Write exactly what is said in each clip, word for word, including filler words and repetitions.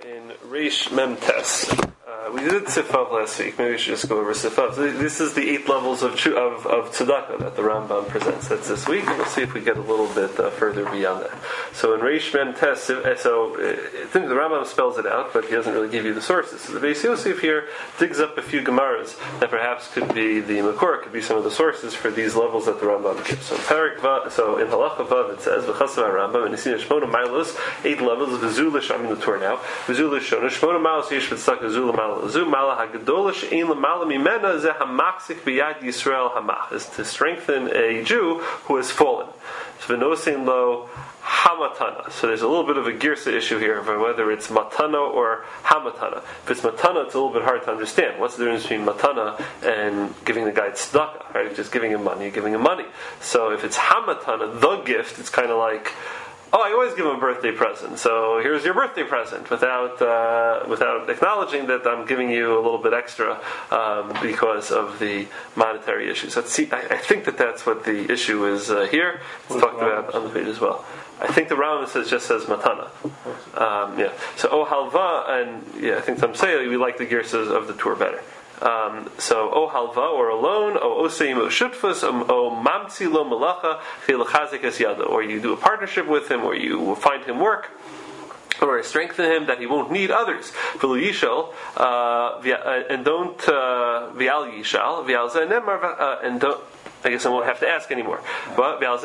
in Reish Mem Tes. Uh, we did Sifav last week. Maybe we should just go over Sifav. This is the eight levels of of, of tzedakah that the Rambam presents. That's this week, and we'll see if we get a little bit uh, further beyond that. So in Reish Mem Tes, so uh, I think the Rambam spells it out, but he doesn't really give you the sources. So the Beis Yosef here digs up a few Gemaras that perhaps could be the Makor, could be some of the sources for these levels that the Rambam gives. So in Parak Va, so in Halacha Vav it says V'chasav Rambam and Nisina Shmona Milos, eight levels of V'zulish. I'm in the tour now. V'zulish Shona Shmona Milos Yesh V'tzak V'zul Mal Zu Mala Hagadolish Ein Lamala Mimena Ze Hamaksik B'Yad Yisrael Hamach is to strengthen a Jew who has fallen. So V'nosein Lo Hamatana. So there's a little bit of a girsa issue here of whether it's matana or hamatana. If it's matana, it's a little bit hard to understand. What's the difference between matana and giving the guy tzedakah? Right? Just giving him money, giving him money. So if it's hamatana, the gift, it's kind of like, oh, I always give him a birthday present. So here's your birthday present, without uh, without acknowledging that I'm giving you a little bit extra um, because of the monetary issues. Let's see. I, I think that that's what the issue is uh, here. It's talked about on the page as well. I think the Rambam says just says matana. Um, yeah. So oh halva, and yeah, I think some say we like the girsas of the tour better. Um, so o halva, or a loan, o oseim o shutfus, o mamtzi lo malacha chilachazik es yada, or you do a partnership with him, or you find him work, or strengthen him that he won't need others. V'lo yishal, uh, and don't uh, v'al yishal v'al zenemar, uh, and don't. I guess I won't have to ask anymore. But you're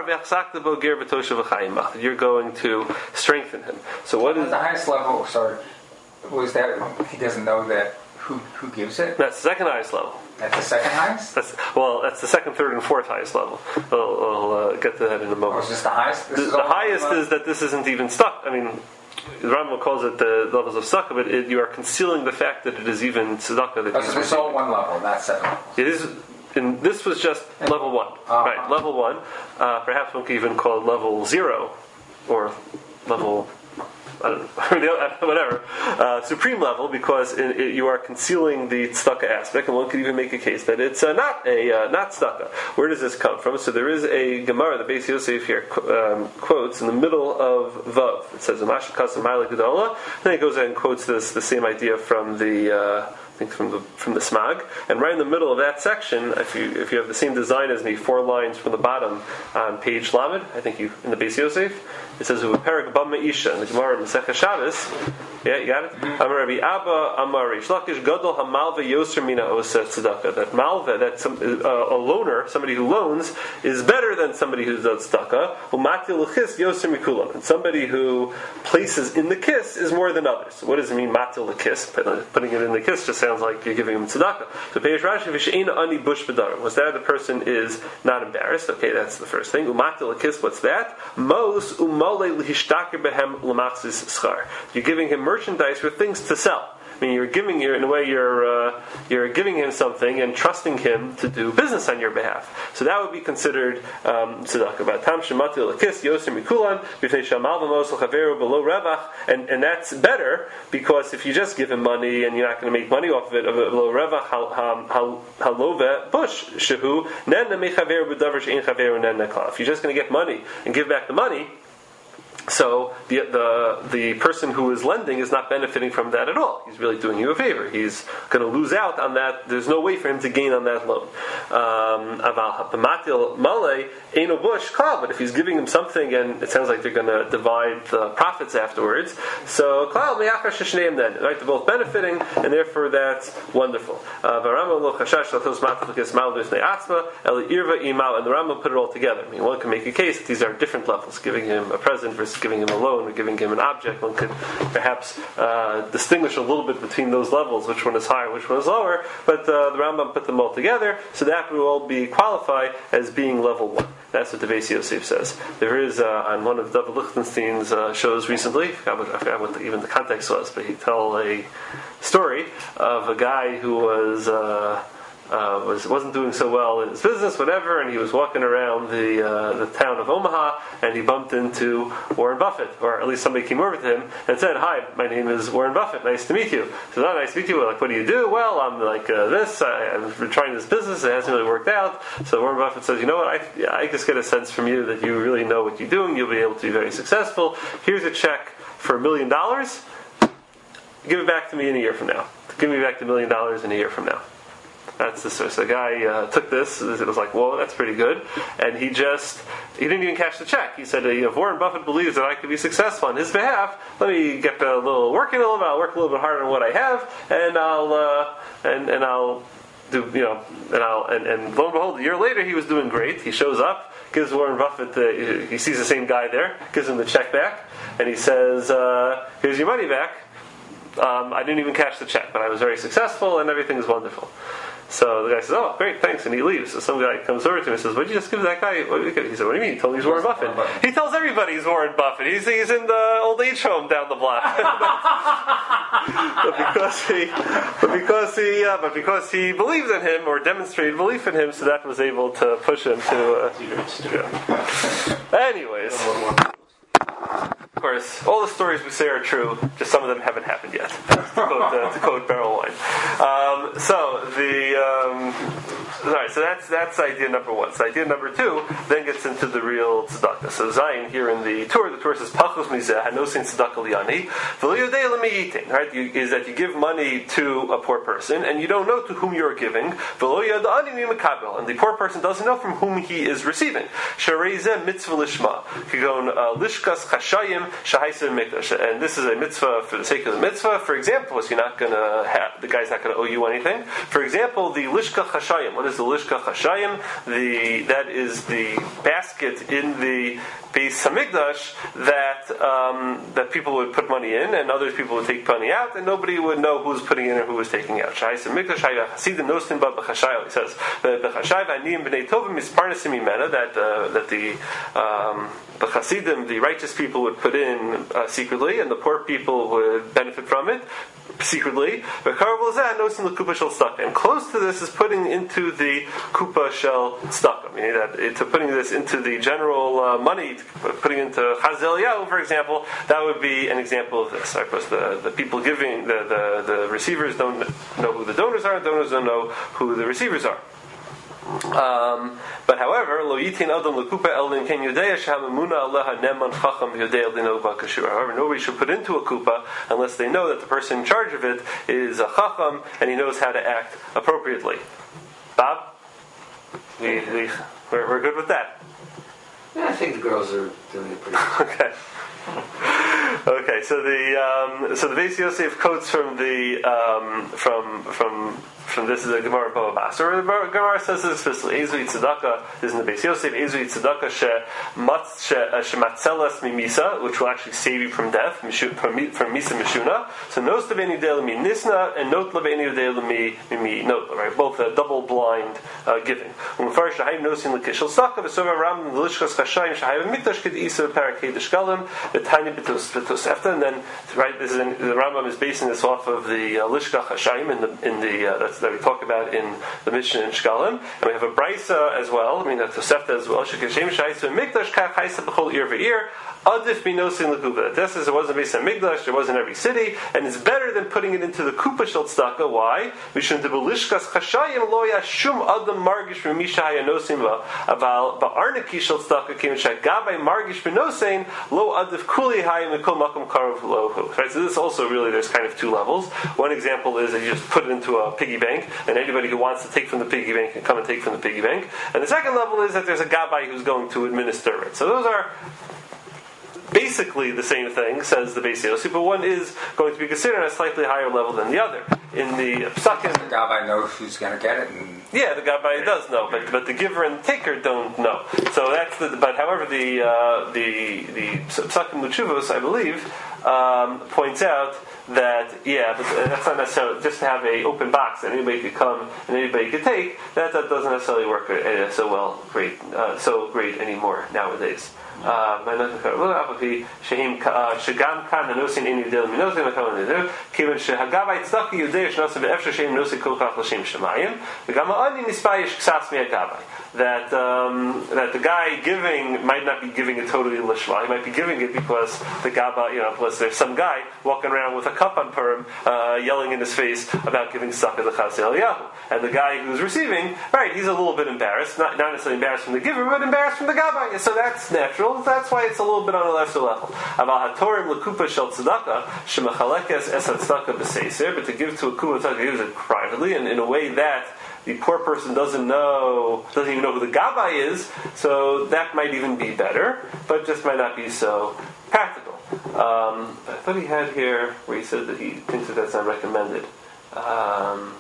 going to strengthen him. So what At is the highest level? Sorry, was that he doesn't know that who who gives it? That's the second highest level. That's the second highest. That's well, that's the second, third, and fourth highest level. We'll, we'll uh, get to that in a moment. Or is this the highest? This the is the highest is that this isn't even stuck. I mean, the Rambam calls it the levels of tzedakah, but it, you are concealing the fact that it is even tzedakah. That oh, so this is all one level, not seven levels. It is. And this was just level one, uh-huh. right? Level one. Uh, perhaps one could even call it level zero, or level, I don't know, whatever, uh, supreme level, because it, it, you are concealing the tzedakah aspect, and one could even make a case that it's uh, not a uh, not tzedakah. Where does this come from? So there is a Gemara, the Beis Yosef here um, quotes in the middle of Vav. It says "Umash kasam ma'ala gedola," and it goes ahead and quotes this the same idea from the. Uh, I think from the from the Smag, and right in the middle of that section, if you if you have the same design as me, four lines from the bottom on page Lamed, I think you in the Beis Yosef, it says Uperak Bama Isha in the Gemara in Masechah Shabbos. Yeah, you got it. Amar Rabbi Abba Amar Reish Lakish Gadol Hamalva Yoser Mina Osa Tzedakah. That malva, that some, uh, a loaner, somebody who loans, is better than somebody who does tzedakah. Umatil Lechis Yoser Mikulam, and somebody who places in the kiss is more than others. What does it mean, Matil Lechis? Putting it in the kiss just sounds like you're giving him tzedakah. So Peish Rashi Visheina Ani Bush B'Darim. Was that the person is not embarrassed? Okay, that's the first thing. Umatil Lechis. What's that? Mos Umale Lihishtaker Behem Lamachzis Schar. You're giving him merchandise for things to sell. I mean, you're giving you in a way you're uh, you're giving him something and trusting him to do business on your behalf. So that would be considered tzedakah. Tam shematil lekis yoser mikulan b'fnei shamal v'mos l'chaveru below revach, and and that's better because if you just give him money and you're not going to make money off of it below revach halove bush shehu nen mechaveru b'davar she'ein chaveru nen nekla. If you're just going to get money and give back the money, so the, the the person who is lending is not benefiting from that at all. He's really doing you a favor. He's going to lose out on that. There's no way for him to gain on that loan. But if he's giving him something and it sounds like they're going to divide the profits afterwards, so then, right, they're both benefiting, and therefore that's wonderful. And the Rambam put it all together. I mean, one can make a case that these are different levels, giving him a present versus giving him a loan or giving him an object. One could perhaps uh, distinguish a little bit between those levels, which one is higher, which one is lower, but uh, the Rambam put them all together, so that will all be qualified as being level one. That's what the Beis Yosef says. There is, uh, on one of David Lichtenstein's uh, shows recently, I forgot what, I forgot what the, even the context was, but he told a story of a guy who was uh, Uh, was wasn't doing so well in his business, whatever, and he was walking around the uh, the town of Omaha, and he bumped into Warren Buffett, or at least somebody came over to him and said, "Hi, my name is Warren Buffett. Nice to meet you." So, "Oh, nice to meet you." Like, what do you do? Well, I'm like uh, this. I, I've been trying this business. It hasn't really worked out. So Warren Buffett says, "You know what? I yeah, I just get a sense from you that you really know what you're doing. You'll be able to be very successful. Here's a check for a million dollars." give it back to me in a year from now. Give me back the million dollars in a year from now. That's the source. The guy uh, took this. It was like, whoa, that's pretty good. And he just, he didn't even cash the check. He said, if Warren Buffett believes that I could be successful on his behalf, let me get a little, working a little bit, I'll work a little bit harder on what I have, and I'll, uh, and, and I'll do, you know, and I'll, and, and lo and behold, a year later he was doing great. He shows up, gives Warren Buffett, the, he sees the same guy there, gives him the check back, and he says, uh, here's your money back. Um, I didn't even cash the check, but I was very successful, and everything's wonderful. So the guy says, oh, great, thanks, and he leaves. So some guy comes over to him and says, what did you just give that guy? What did you give? He said, what do you mean? He told me he's Warren Buffett. He tells everybody he's Warren Buffett. He's, he's in the old age home down the block. but because he, but because he, uh, but because he believed in him or demonstrated belief in him, so that was able to push him to. Uh, yeah. Anyways. Of course, all the stories we say are true, just some of them haven't happened yet. to, quote, uh, to quote Barrel Wine. Um, so the um, all right, so that's that's idea number one. So idea number two then gets into the real tzedakah. So Zion here in the Torah, the Torah says Pachos Mizeh Hanosin Tzedakah Liani V'lo Yodei L'Meyitin. Right, you, is that you give money to a poor person and you don't know to whom you are giving. V'lo Yodei L'Mekabel, and the poor person doesn't know from whom he is receiving. Sharei Zeh Mitzvah Lishma Kigon Lishkas Chashayim. And this is a mitzvah for the sake of the mitzvah. For example, you're not going to have, the guy's not going to owe you anything. For example, the lishka chashayim. What is the lishka chashayim? The that is the basket in the Beis Hamikdash that um, that people would put money in, and other people would take money out, and nobody would know who was putting in or who was taking out. He says that uh, that the um, the Hasidim, the righteous people, would put in uh, secretly, and the poor people would benefit from it secretly. And close to this is putting into the kupa shel tzedakah, meaning that it, to putting this into the general uh, money, putting into Chazel Yahu, for example, that would be an example of this. Of course, the, the people giving, the, the, the receivers don't know who the donors are, donors don't know who the receivers are. Um, but however, lo yitin adam lekupa elin ken yudei shahamuna aleha neman chacham yudei elino bakashura. However, nobody should put into a kupa unless they know that the person in charge of it is a chacham and he knows how to act appropriately. Bob, we, we we're, we're good with that. Yeah, I think the girls are doing it pretty good. Okay. Okay, so the um, so the Beis Yosef quotes from the um, from from from this is a Gemara Bava Basra. The Gemara says this explicitly. Ezui tzedakah is in the Beis Yosef. Ezui tzedakah she matzelas mimisa, which will actually save you from death from from misa mishuna. So nos leveni yudei mi nisna and not leveni yudei mi not. Right, both a double blind uh, giving. Umfar shahayim nosin lekishel tzedakah v'sova ram l'lishkas chashayim shahayim mikdash kid isa parakedish galim the tiny bitus bitus after, and then right this is in, the Rambam is basing this off of the uh, lishka chashayim in the in the uh, that's that we talk about in the Mishnah in Shkalim, and we have a brisa as well. I mean that's Tosefta as well. Shekashem shayis mikdash kach haysa b'chol ear v'ear. Adif binosin lekupa. This is it wasn't based on Migdash. It was in every city, and it's better than putting it into the kupa shel tzedakah. Why? Mishum debulishkas chashayim lo yashum adam margish v'misha hayanosim va aval ba'arniki shel tzedakah came shagabay margish b'nosein lo adif kuli hayim mikol makom karov lohu. Right. So this also really there's kind of two levels. One example is that you just put it into a piggy bank, and anybody who wants to take from the piggy bank can come and take from the piggy bank. And the second level is that there's a gabbai who's going to administer it. So those are basically the same thing, says the Beis Yosef, but one is going to be considered at a slightly higher level than the other. In the Psakim, the Gabbai knows who's going to get it. And yeah, the Gabbai does know, but but the giver and the taker don't know. So that's the. But however, the uh, the the Psakim L'Tshuvos, I believe, um, points out that yeah, but that's not necessarily just to have a open box that anybody could come and anybody could take. That that doesn't necessarily work uh, so well, great, uh, so great anymore nowadays. Uh, that um, that the guy giving might not be giving it totally lishma. He might be giving it because the gaba, you know, plus there's some guy walking around with a cup on Purim, uh, yelling in his face about giving tzedakah to Chazel Yahu, and the guy who's receiving, right, he's a little bit embarrassed, not, not necessarily embarrassed from the giver, but embarrassed from the gaba. So that's natural. well, that's why it's a little bit on a lesser level. Aval hatorim lekupa shel tzedakah shemachalekes es tzedakah b'seiser, but to give to a kupa tzedakah, gives it privately, and in a way that the poor person doesn't know, doesn't even know who the gabbai is, so that might even be better, but just might not be so practical. Um, I thought he had here where he said that he thinks that that's not recommended. Um,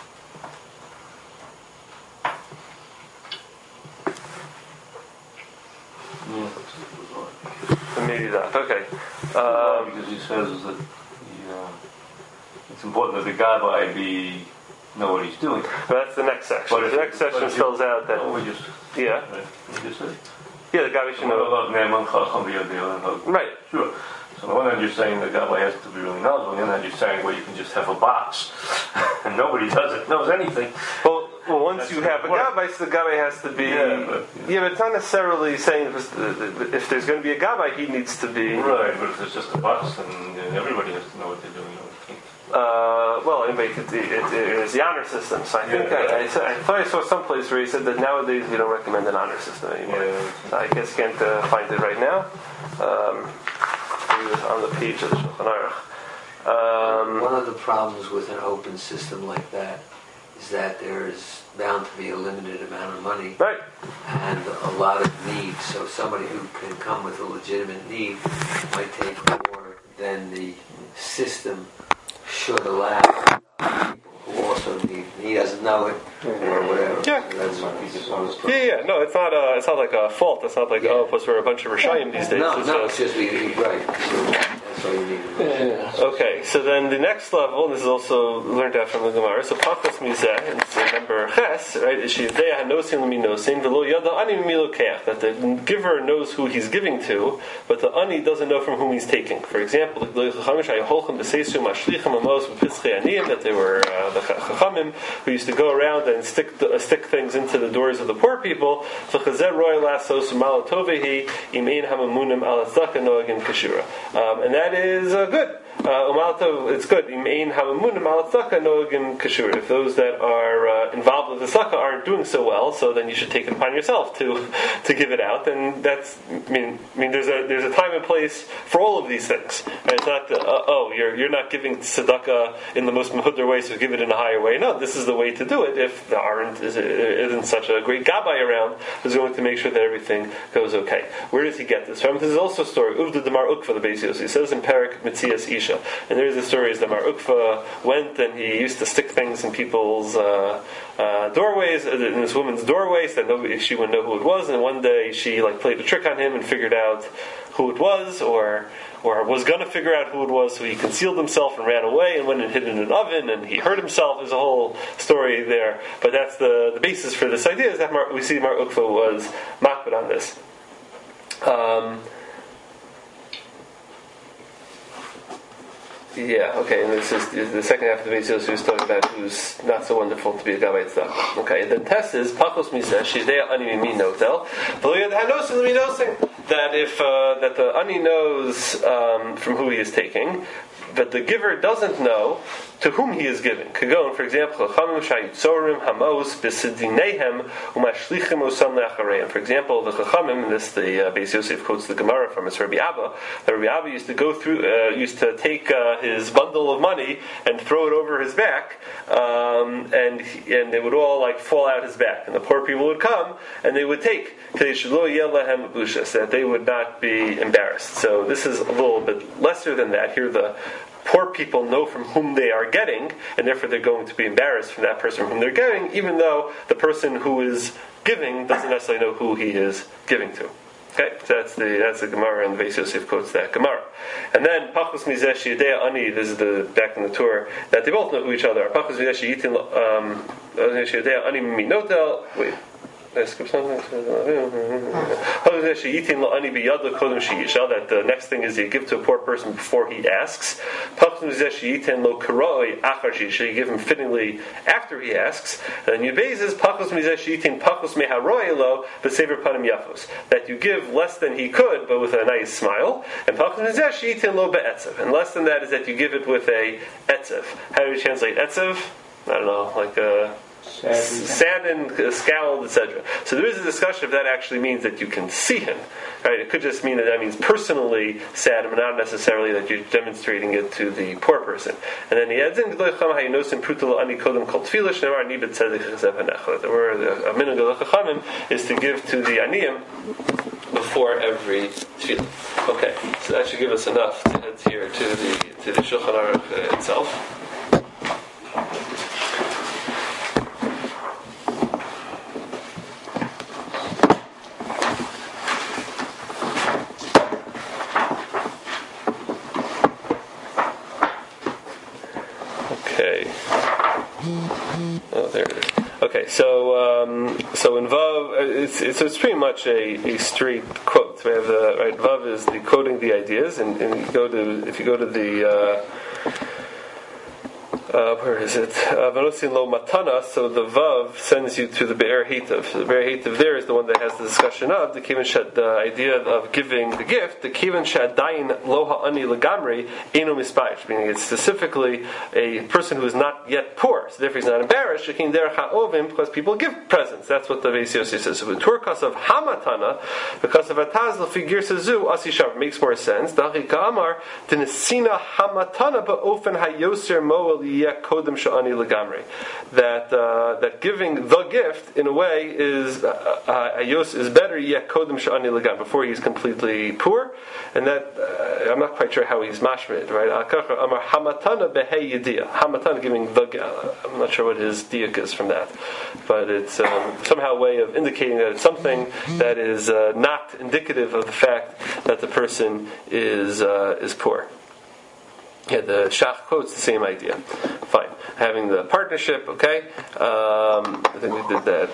Yeah. maybe that. Okay. Uh, Um, because he says that he, uh, it's important that the gabbai be know what he's doing. that's the next section. But if- the next section but if spells you- out that. Oh, we just Yeah. right, we just said. Yeah, the gabbai should know. Right. Sure. So on one hand you're saying the gabbai has to be really knowledgeable, on the other hand you're saying, well, you can just have a box and nobody does it, knows anything. Well, well once That's you the have a point. gabbai, so the gabbai has to be. Yeah, but- yeah, but it's not necessarily saying if, it's- if there's going to be a gabbai, he needs to be. Right, but if it's just a box, then uh, everybody has to know what they're doing. You know, we can't- Uh, well, anyway, it, it, it, it is the honor system. So I think Yeah. I, I, said- I thought I saw someplace where he said that nowadays we don't recommend an honor system anymore. Yeah. So I guess can't uh, find it right now. Um, it was on the page of the Shulchan Aruch. Um, One of the problems with an open system like that is that there is bound to be a limited amount of money right. and a lot of need. So somebody who can come with a legitimate need might take more than the system should allow people who also need. He doesn't know it or whatever. Yeah. That's He just wants to- Yeah, yeah. No, it's not. Uh, it's not like a fault. It's not like Yeah. oh, plus we're a bunch of Rishayim these days. No, It's no, just- it's just we, we right. So that's all you need. Okay, so then the next level, and this is also learned out from the Gemara, so Pachas Mizeh, and remember Ches, right, is Shivdei HaNosin L'Minosin, V'lo Yada Ani Mimilo Keach, that the giver knows who he's giving to, but the Ani doesn't know from whom he's taking. For example, that they were uh, the Chachamim, who used to go around and stick uh, stick things into the doors of the poor people, um, and that is uh, good. Uh, it's good. If those that are uh, involved with the sukkah aren't doing so well, so then you should take it upon yourself to to give it out. And that's, I mean, I mean, there's a there's a time and place for all of these things. And it's not the, uh, oh, you're you're not giving tzedakah in the most mahudar way, so give it in a higher way. No, this is the way to do it. If there aren't isn't such a great gabbai around, who's going to make sure that everything goes okay. Where does he get this from? This is also a story. Uvda Damar Ukva the Beis Yossi. He says in Perik Mitzias Isha. And there's a story is that Mar Ukva went and he used to stick things in people's uh, uh, doorways, in this woman's doorway, so that nobody, she wouldn't know who it was. And one day she like played a trick on him and figured out who it was, or or was going to figure out who it was. So he concealed himself and ran away and went and hid in an oven and he hurt himself. There's a whole story there, but that's the the basis for this idea is that Mar, we see Mar Ukva was makbid on this. Um, Yeah, okay, and this is the second half of the video, so he's talking about who's not so wonderful to be a gabbai tzedakah. Okay, and then test is, Pachos Miseh, Shidei Ani Mimi Notel, that if, uh, that the Ani knows um, from who he is taking, but the giver doesn't know to whom he is giving. Kagon, for example, For example, the Chachamim, and this the uh, Beis Yosef quotes the Gemara from his Rabbi Abba. The Rabbi Abba used to go through, uh, used to take uh, his bundle of money and throw it over his back, um, and and they would all like fall out his back, and the poor people would come and they would take, so that they would not be embarrassed. So this is a little bit lesser than that. Here the poor people know from whom they are getting, and therefore they're going to be embarrassed from that person from whom they're getting, even though the person who is giving doesn't necessarily know who he is giving to. Okay, so that's the that's the Gemara, and Beis Yosef quotes that Gemara. And then Pachos Mizeh Shidei Ani, this is the back in the tour, that they both know who each other are. Pachos Mizeh Shiyitin um Shidei Ani Minotel. Wait. I skipped something. That the next thing is you give to a poor person before he asks. You give him fittingly after he asks. And Yubez is that you give less than he could, but with a nice smile. And and less than that is that you give it with a etzev. How do you translate etzev? I don't know, like a saddened, uh, scowled, et cetera. So there is a discussion if that actually means that you can see him. Right? It could just mean that that means personally sad, but not necessarily that you're demonstrating it to the poor person. And then he adds in, the word a minhag Gedolei Chachamim is to give to the aniyim before every tefillah. Okay, so that should give us enough to head here to the to the Shulchan Aruch uh, itself. Okay. Oh, there it is. Okay, so um, so in Vav, it's, it's it's pretty much a, a straight quote. We have the right. Vav is the quoting the ideas, and, and you go to if you go to the. Uh, Uh, where is it? Vanosin lo matana. So the vav sends you to the be'er hitav. So the be'er hitav there is the one that has the discussion of the kivan shad, the idea of giving the gift. The kivan shadayin lo ha'ani legamri eno mispayish, meaning it's specifically a person who is not yet poor. So therefore he's not embarrassed. Shekin derech ha'ovim, because people give presents. That's what the Beis Yossi says. So the turkas of hamatana, because of ataz l'figir sazu asishav makes more sense. Dachi ka'amar denesina hamatana ba'ofen hayoser moel kodem sha'ani legamri, that uh, that giving the gift in a way is uh, uh, is better yet kodem sha'ani legamri, before he's completely poor, and that uh, I'm not quite sure how he's mashmid, right? Amar hamatana behei yediyah, hamatana giving the uh, I'm not sure what his diak is from that, but it's um, somehow a way of indicating that it's something that is uh, not indicative of the fact that the person is uh, is poor. Yeah, the Shach quotes the same idea. Fine. Having the partnership, okay. Um, I think we did that.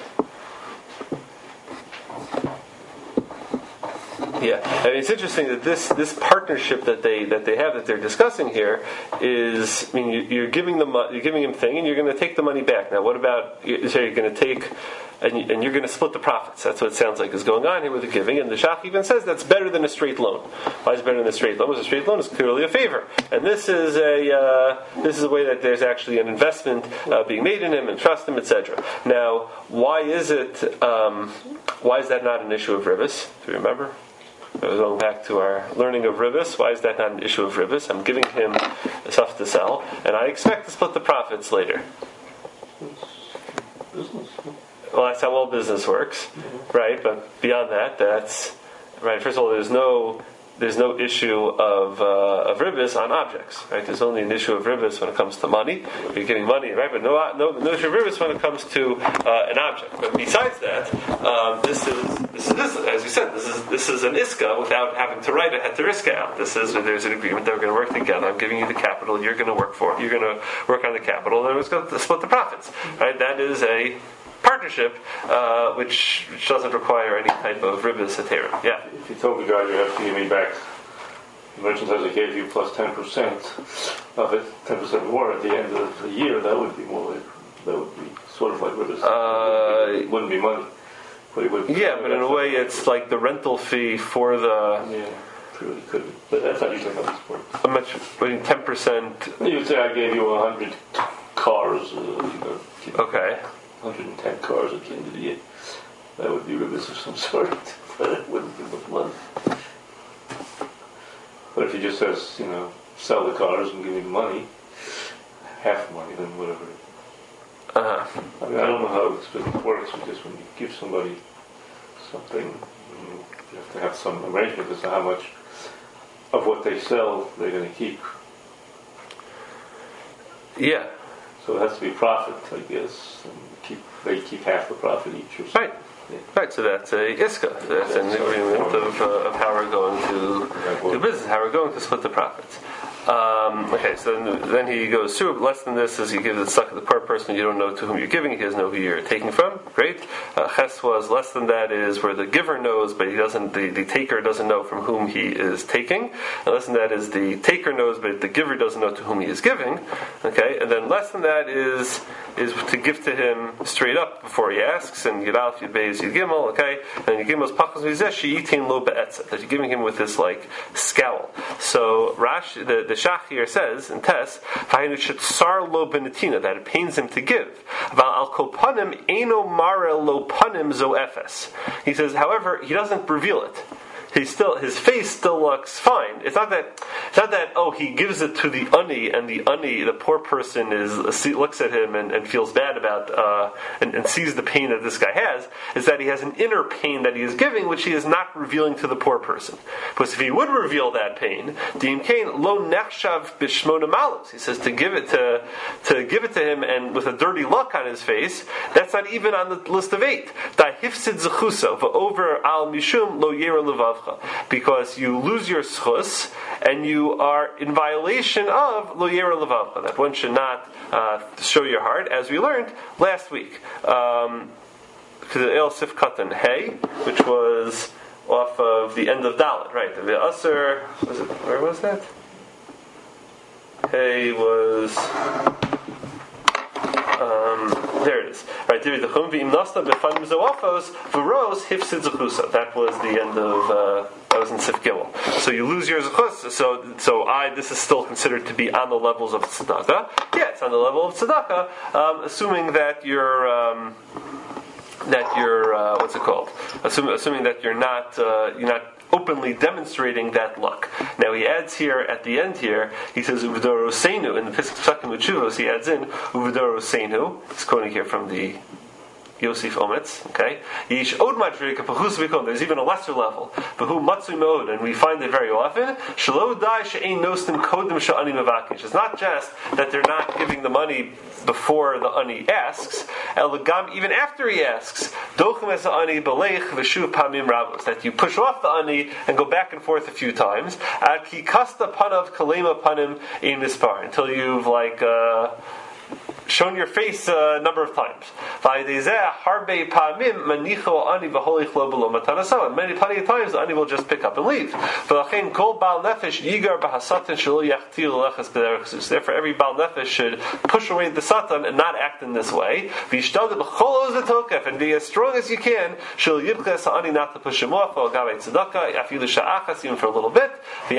Yeah, I mean, it's interesting that this, this partnership that they that they have that they're discussing here is, I mean, you, you're giving them you're giving him thing, and you're going to take the money back. Now, what about so you're going to take and, you, and you're going to split the profits? That's what it sounds like is going on here with the giving. And the Shach even says that's better than a straight loan. Why is it better than a straight loan? Because a straight loan is clearly a favor, and this is a uh, this is a way that there's actually an investment uh, being made in him and trust him, et cetera. Now, why is it? Um, why is that not an issue of ribos? Do you remember? Going back to our learning of ribos, why is that not an issue of ribos? I'm giving him stuff to sell, and I expect to split the profits later. Business. Well, that's how all business works, right? But beyond that, that's right. First of all, there's no there's no issue of uh, of ribos on objects, right? There's only an issue of ribos when it comes to money. You're giving money, right? But no no, no issue of ribos when it comes to uh, an object. But besides that, um, this is this is this, as you said, this is this is an iska without having to write a heteriska out. This is there's an agreement that we're going to work together. I'm giving you the capital. You're going to work for. You're going to work on the capital, and we're going to split the profits, right? That is a partnership, uh, which, which doesn't require any type of ribos hetera. Yeah. If you told the guy you have to give me back, the merchant says I gave you plus ten percent of it, ten percent more at the end of the year, that would be more like, that would be sort of like ribos. Uh, it wouldn't be money. But it would be yeah, but in a way it's like the rental fee for the... Yeah, it really could be. But that's not usually how this works. How much? What, ten percent? You would say I gave you a hundred cars, uh, you know, okay. one hundred ten cars at the end of the year. That would be ribos of some sort, but it wouldn't be much money. But if he just says, you know, sell the cars and give me the money, half money, then whatever. Uh-huh. I mean, I don't know how this business works, because when you give somebody something, you have to have some arrangement as to how much of what they sell they're going to keep. Yeah. So it has to be profit, I guess. And keep they keep half the profit each or something. Right. Right, so that's a iska. That's an agreement of, uh, of how we're going to do business, how we're going to split the profits. Um, okay, so then, then he goes through. Less than this is you give the suck to the poor person. You don't know to whom you're giving. He doesn't know who you're taking from. Great. Uh, ches was less than that is where the giver knows, but he doesn't. The, the taker doesn't know from whom he is taking. And less than that is the taker knows, but the giver doesn't know to whom he is giving. Okay, and then less than that is is to give to him straight up before he asks. And yidalf yidbeis yidgimel. Okay, and yidgimel pachas mizeh sheyitin lo be'etzet, that you're giving him with this like scowl. So Rash the the Shach here says in Tes, "Tsar lo benetina," that it pains him to give. Al kopanim eno mara lo panim zo efes. He says, however, he doesn't reveal it. He still, his face still looks fine. It's not that, it's not that. Oh, he gives it to the ani, and the ani, the poor person, is looks at him and, and feels bad about, uh, and, and sees the pain that this guy has. Is that he has an inner pain that he is giving, which he is not revealing to the poor person. Because if he would reveal that pain, Dim Kain lo nechshav b'shmona malos. He says to give it to to give it to him, and with a dirty look on his face, that's not even on the list of eight. Da hifsid zechuso v'over al mishum lo yera levav. Because you lose your schus and you are in violation of lo yera levavcha, that one should not uh, show your heart, as we learned last week. Um, El Sif Katan Hey, which was off of the end of Dalet, right? The Asr, was it? Where was that? Hey was. Um, there it is. Right, that was the end of uh, that was in Sif Gimel. So you lose your zechus. So so I this is still considered to be on the levels of tzedakah. Yeah, it's on the level of tzedakah, um, assuming that you're um, that you're uh, what's it called? Assuming, assuming that you're not uh, you're not openly demonstrating that luck. Now he adds here at the end here, he says Uvdoro Seinu in the Pesach Muchuvos, he adds in Uvdoro Seinu. He's quoting here from the Yosef Ometz, okay? There's even a lesser level. And we find it very often. It's not just that they're not giving the money before the ani asks, even after he asks, that you push off the ani and go back and forth a few times, until you've like uh, shown your face a number of times. And many plenty of times the ani will just pick up and leave. Therefore every Baal Nefesh should push away the Satan and not act in this way. And be as strong as you can, not to push him off, even for a little bit.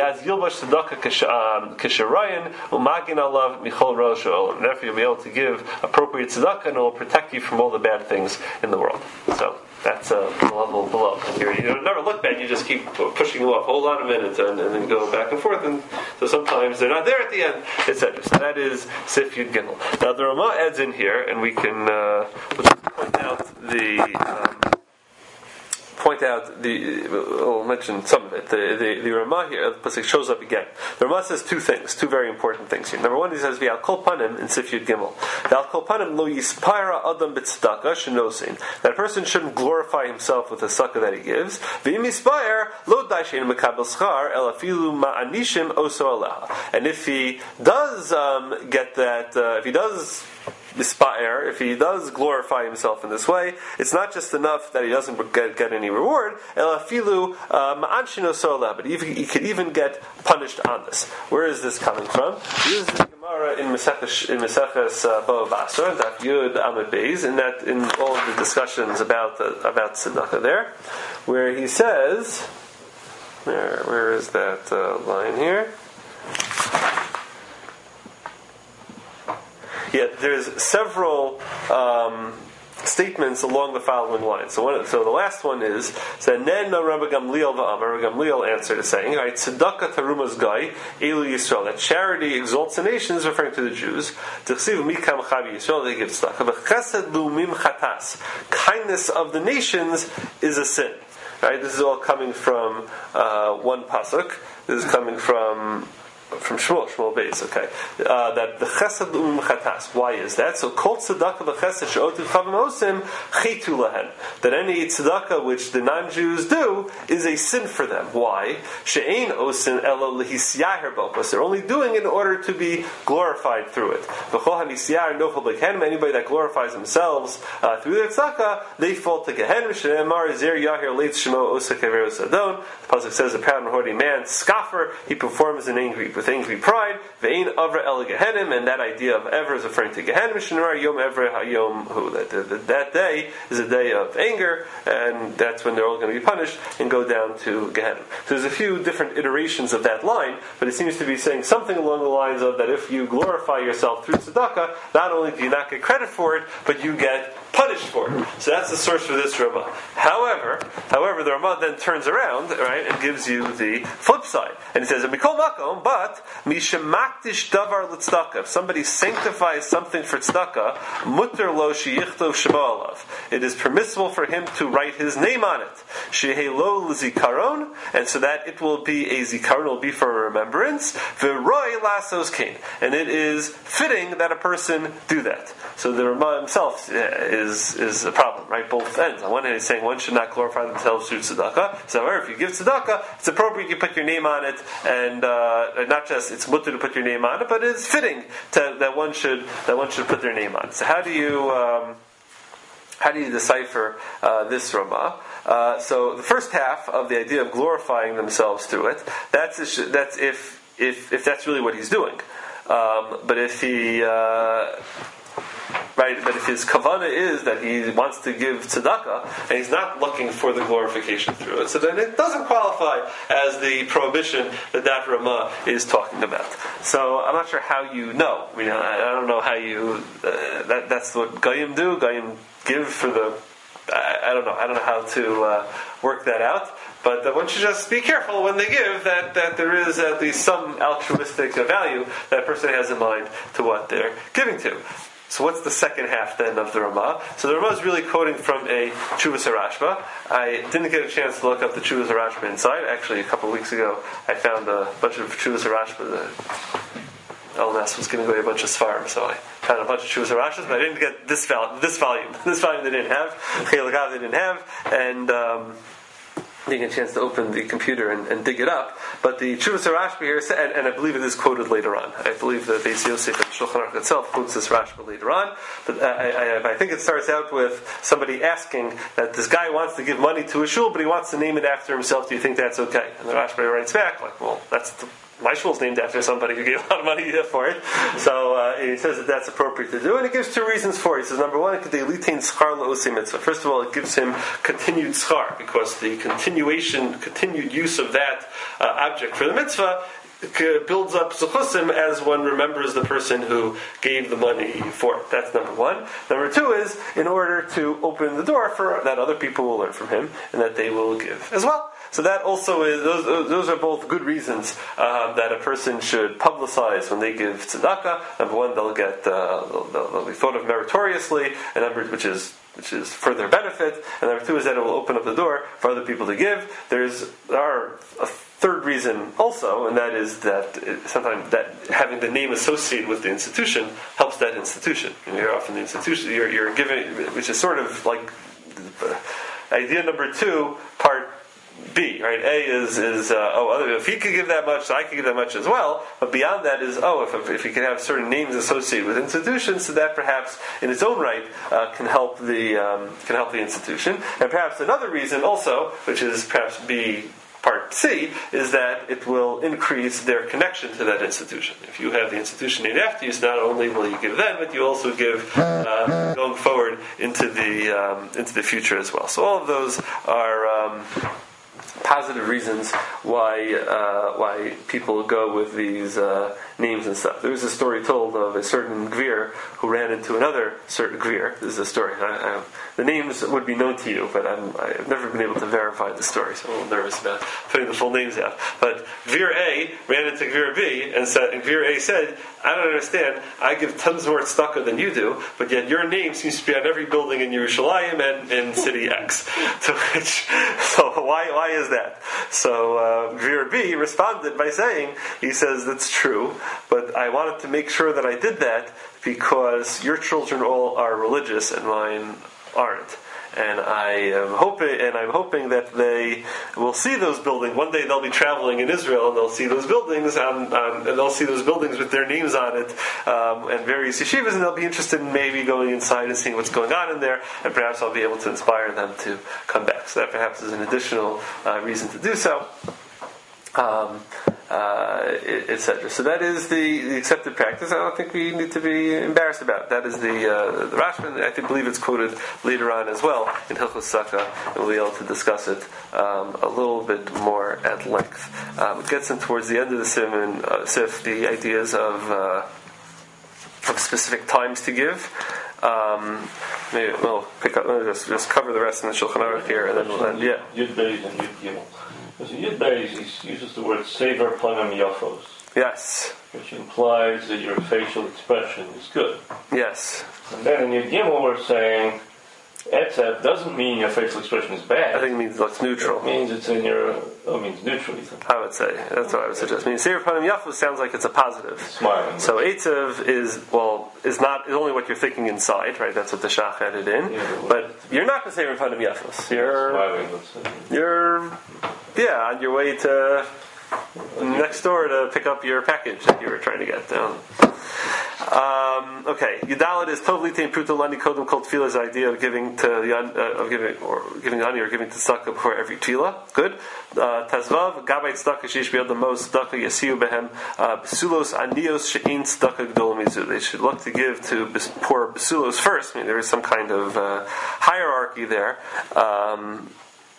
And therefore you'll be able to give appropriate tzedakah, and it will protect you from all the bad things in the world. So that's uh, the level below. Here, you don't never look bad. You just keep pushing them off. Hold on a minute, and, and then go back and forth. And so sometimes they're not there at the end, et cetera. So that is Sif Yud Gimel. Now the Ramah adds in here, and we can uh, we'll just point out the. Um, point out the, we'll mention some of it. The the, the Ramah here, the pasuk shows up again. The Ramah says two things, two very important things here. Number one, he says, "V'al kol panim" in Sif Yud Gimel. "V'al kol panim lo yispira adam b'tzedakah shenosin." That a person shouldn't glorify himself with the tzedakah that he gives. V'im yispire lo daishin mekabel schar el afilu ma'anishim oso aleha. And if he does um, get that, uh, if he does. Mispa'er, if he does glorify himself in this way, it's not just enough that he doesn't get, get any reward, elafilu ma'anshino sola, but he, he could even get punished on this. Where is this coming from? This is the Gemara in Maseches in Maseches Bava Basra, Daf Yud Amud Beis, in that in all of the discussions about the, about tzedakah there, where he says, where where is that uh, line here? Yeah, there's several um, statements along the following lines. So, one, so the last one is, so Nen Rabbi Gamliel v'Amar. Rabbi Gamliel answered, saying, "Right, tzedakah tarumas gai elu Yisrael." That charity exalts the nations, referring to the Jews. T'chsiv mikam chavi Yisrael. They give tzedakah. V'chesed lumim chatas. Kindness of the nations is a sin. Right. This is all coming from uh, one pasuk. This is coming from. From Shmuel, Shmuel Beis, okay. Uh, that the chesed um chatas. Why is that? So, kol tzedakah v'chesed she'otiv chavim osim chitu lahen. That any tzedakah which the non-Jews do is a sin for them. Why? She'ein osin elo lehisyaher bo. Because they're only doing it in order to be glorified through it. V'chol hanisyar nochel b'gehenim. Anybody that glorifies themselves uh, through their tzedakah, they fall to Gehenim. She'emar zer yahir leitz shemo osa kever osadon. The pasuk says, a proud and haughty man, scoffer, he performs an angry with angry pride. Ve'ein avra el Gehenim, and that idea of ever is referring to Gehenim. Shenor Yom Evra Hayom Hu. That, that that day is a day of anger, and that's when they're all going to be punished and go down to Gehenim. So there's a few different iterations of that line, but it seems to be saying something along the lines of that if you glorify yourself through tzedakah, not only do you not get credit for it, but you get punished for it. So that's the source for this Ramah. However, however, the Ramah then turns around, right, and gives you the flip side, and he says, "Mikol makom, but mishemakdish davar l'tzedakah. If somebody sanctifies something for tzedakah, mutter lo sheyichtov shemo alav. It is permissible for him to write his name on it. Shehelo l'zikaron, and so that it will be a zikaron, will be for a remembrance. V'roi lasos kain, and it is fitting that a person do that." So the Ramah himself is Is, is a problem, right? Both ends. On one hand, he's saying one should not glorify themselves through tzedakah. So, however, if you give tzedakah, it's appropriate you put your name on it, and uh, not just it's mutter to put your name on it, but it's fitting to, that one should that one should put their name on it. So, how do you um, how do you decipher uh, this Ramah? Uh, so, the first half of the idea of glorifying themselves through it, that's that's if if if that's really what he's doing. Um, but if he uh, Right, but if his kavana is that he wants to give tzedakah and he's not looking for the glorification through it, so then it doesn't qualify as the prohibition that that Ramah is talking about. So I'm not sure how you know. I mean, I, I don't know how you. Uh, that that's what Goyim do. Goyim give for the. I, I don't know. I don't know how to uh, work that out. But uh, one should just be careful when they give that, that there is at least some altruistic value that a person has in mind to what they're giving to. So what's the second half then of the Ramah? So the Ramah is really quoting from a Tshuvas HaRashba. I didn't get a chance to look up the Tshuvas HaRashba inside. Actually, a couple of weeks ago, I found a bunch of Tshuvas HaRashba. The L N S was giving away a bunch of Sfarim, so I found a bunch of Tshuvas HaRashbas, but I didn't get this, val- this volume. This volume they didn't have. They didn't have. And Um, didn't get a chance to open the computer and, and dig it up, but the Tshuvas HaRashba here said, and, and I believe it is quoted later on. I believe the Beis Yosef and Shulchan Aruch itself quotes this Rashba later on, but uh, I, I, I think it starts out with somebody asking that this guy wants to give money to a shul, but he wants to name it after himself. Do you think that's okay? And the Rashba writes back like, well, that's the my shul's named after somebody who gave a lot of money for it. So uh, he says that that's appropriate to do. And he gives two reasons for it. He says, number one, it First of all, it gives him continued schar, because the continuation, continued use of that uh, object for the mitzvah builds up zuchusim as one remembers the person who gave the money for it. That's number one. Number two is in order to open the door for that other people will learn from him and that they will give as well. So that also is, those, those are both good reasons uh, that a person should publicize when they give tzedakah. Number one, they'll get, uh, they'll, they'll be thought of meritoriously, and number, which is which is for their benefit. And number two is that it will open up the door for other people to give. There's there are a third reason also, and that is that it, sometimes that having the name associated with the institution helps that institution. You know, you're often the institution you're, you're giving, which is sort of like uh, idea number two, part B, right? A is is uh, oh, if he could give that much, so I could give that much as well. But beyond that is oh, if if he can have certain names associated with institutions, so that perhaps in its own right uh, can help the um, can help the institution. And perhaps another reason also, which is perhaps B. Part C, is that it will increase their connection to that institution. If you have the institution named after you, so not only will you give them, but you also give uh, going forward into the um, into the future as well. So all of those are um, positive reasons why uh, why people go with these uh, names and stuff. There was a story told of a certain Gvir who ran into another certain Gvir. This is a story. I, I, the names would be known to you, but I'm, I've never been able to verify the story, so I'm a little nervous about putting the full names out. But Gvir A ran into Gvir B, and, said, and Gvir A said, I don't understand, I give tons more tzedakah than you do, but yet your name seems to be on every building in Yerushalayim and in city X. To which, so why why is that? So uh, Gvir B responded by saying, he says, that's true, but I wanted to make sure that I did that because your children all are religious and mine aren't. And I am hoping, and I'm hoping that they will see those buildings. One day they'll be traveling in Israel, and they'll see those buildings, on, on, and they'll see those buildings with their names on it, um, and various yeshivas, and they'll be interested in maybe going inside and seeing what's going on in there, and perhaps I'll be able to inspire them to come back. So that perhaps is an additional uh, reason to do so. um, uh, et cetera. So that is the, the accepted practice. I don't think we need to be embarrassed about it. That is the uh, the Rashba. I think, believe it's quoted later on as well in Hilchos Sukkah, and we'll be able to discuss it um, a little bit more at length. Um, it gets in towards the end of the Simon uh, Sif, the ideas of uh, of specific times to give. Um, maybe we'll pick up. We'll just, just cover the rest in the Shulchan Aruch here, and then we'll end. Yeah. Yud Beis and Yud Gimel. Because in Yud Beis he uses the word "sever panim yafos," Yes. which implies that your facial expression is good. Yes. And then in Yud Gimel we're saying etzeb doesn't mean your facial expression is bad. I think it means it looks neutral. It means it's in your. Oh, it means neutral. You think? I would say that's what I would suggest. I mean, Seir Panim Yafos sounds like it's a positive. Smiling. So Eitzev is well is not is only what you're thinking inside, right? That's what the Shach added in. Yeah, but you're not going to Seir Panim Yafos. You're smiling. Let's say. you're yeah on your way to next door to pick up your package that you were trying to get down. Um, okay, Yudalit is totally tein pruto lani kodem called tefilah's idea of giving to uh, of giving or giving ani or giving to tzedakah before every tefillah. Good. Tazvav gabay tzedakah sheish biyad the most tzedakah yasiu behem besulos anios she'in tzedakah gdol mizu. They should look to give to poor besulos first. I mean, there is some kind of uh, hierarchy there. Um,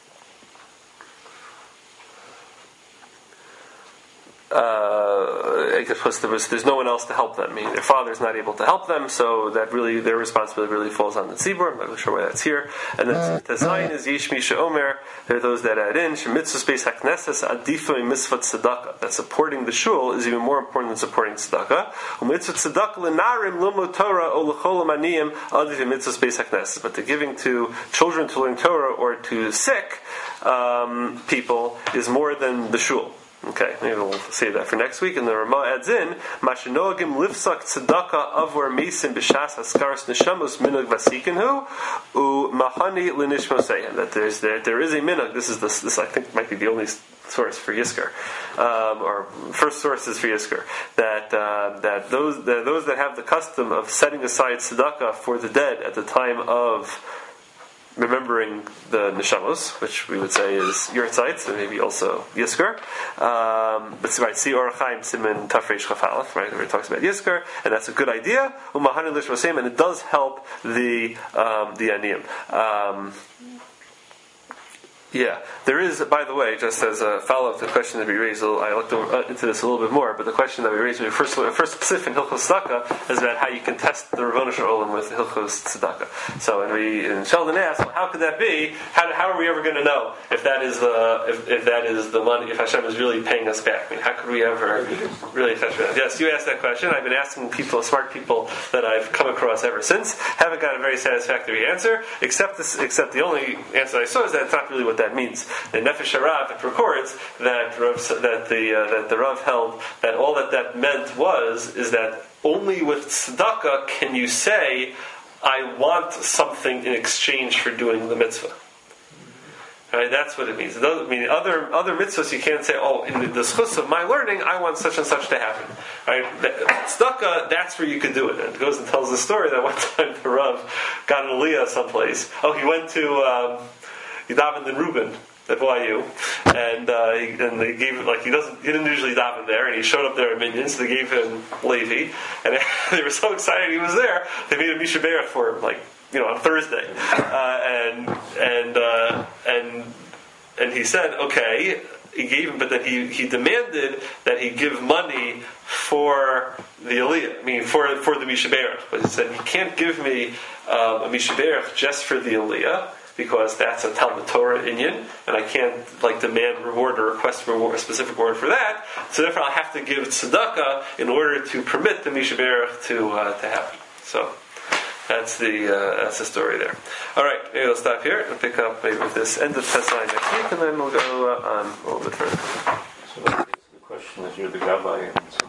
Uh, because there was, there's no one else to help them. I mean, their father's not able to help them, so that really their responsibility really falls on the tzibur. I'm not really sure why that's here. And then Tazayin is Yishmi She'omer. There are those that add in Shemitzvah Space Haknesses Adifim Mitzvah Tzedakah. That supporting the shul is even more important than supporting tzedakah. Mitzvah Tzedakah lenarim lomod Torah o lechol maniyim adifim Mitzvah Space Haknesses. But the giving to children to learn Torah or to sick um, people is more than the shul. Okay, maybe we'll save that for next week. And the Ramah adds in, Mashinogim lifsak tzedakah avor mesim b'shas haskaras neshamos minug vasikinhu u mahani linishmoseihem. That there's there there is a minug. This is this this I think might be the only source for Yizkor, um, or first sources for Yizkor. That uh, that those that those that have the custom of setting aside tzedakah for the dead at the time of remembering the neshamos, which we would say is Yurtzeit, and maybe also Yizkor. Um, but right, see Orach Chaim Siman Tafresh Chafalef, right, where it talks about Yizkor, and that's a good idea. Umahani Lishmosem, and it does help the um, the aniyim. Um, Yeah, there is, by the way, just as a follow-up to the question that we raised, I looked over, uh, into this a little bit more, but the question that we raised, when we first, first Psif in Hilchos Tzedakah, is about how you can test the Ravona Shalom with Hilchos Tzedakah. So, and we, and Sheldon asked, well, how could that be? How, how are we ever going to know if that is the, if, if that is the money, if Hashem is really paying us back? I mean, how could we ever really test that? Yes, you asked that question. I've been asking people, smart people that I've come across ever since. Haven't got a very satisfactory answer, except this, except the only answer I saw is that it's not really what that means. The Nefesh HaRav, it records that Rav, that the uh, that the Rav held that all that that meant was is that only with tzedakah can you say, I want something in exchange for doing the mitzvah. Right, that's what it means. It doesn't mean other other mitzvahs you can't say, oh, in the, the schus of my learning, I want such and such to happen. Right? Tzedakah, that's where you could do it. And it goes and tells the story that one time the Rav got an aliyah someplace. Oh, he went to um, he davened in Reuben at Y U, and uh, he, and they gave him, like he doesn't he didn't usually daven there, and he showed up there at Minyan, so they gave him Levi, and they were so excited he was there. They made a Misha Berach for him, like, you know, on Thursday, uh, and and uh, and and he said, okay, he gave him, but then he, he demanded that he give money for the Aliyah, I mean, for for the Misha Berach. But he said, you can't give me um, a Misha Berach just for the Aliyah, because that's a Talmud Torah inyan, and I can't like demand reward or request reward, a specific reward for that. So therefore, I'll have to give tzedakah in order to permit the Misha Berach to uh, to happen. So that's the uh, that's the story there. All right, maybe we'll stop here and pick up maybe with this end of Tesai next week, and then we'll go uh, on a little bit further. So that's the question: if you're the Gabbai and